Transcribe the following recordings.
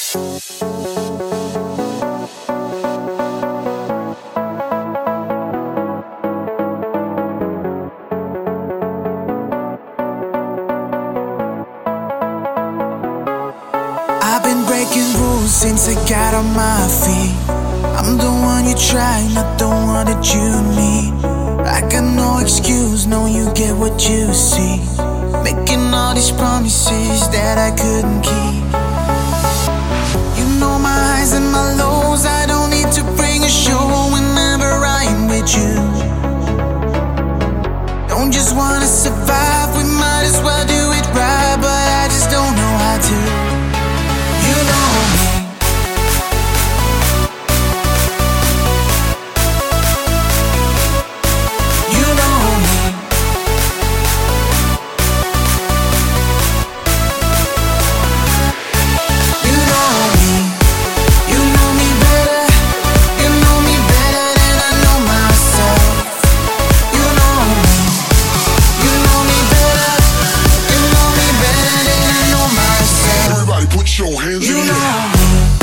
I've been breaking rules since I got on my feet. I'm the one you try, not the one that you need. I got no excuse, no, you get what you see. Making all these promises that I couldn't keep. You know my highs and my lows, I don't need to bring a show whenever I'm with you. Don't just wanna survive, we might as well do it right, but I just don't know how to. You know me. You know me. You know me. You know me better. You know me better than I know myself. You know me. You know me better. You know me better than I know myself. Everybody put your hands You in the know air. me.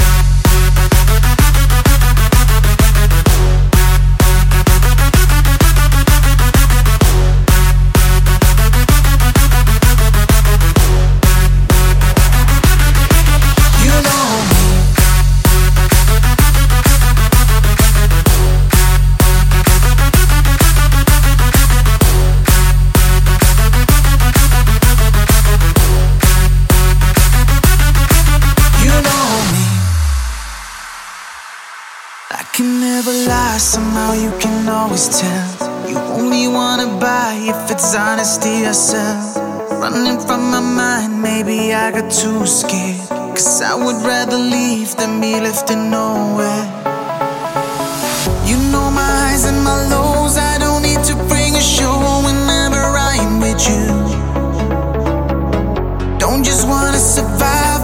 You know me. You know me. I can never lie, somehow you can always tell. You only wanna buy if it's honesty or sell. Running from my mind, maybe I got too scared. Cause I would rather leave than be left in nowhere. You know my highs and my lows, I don't need to bring a show whenever I'm with you. Don't just wanna survive,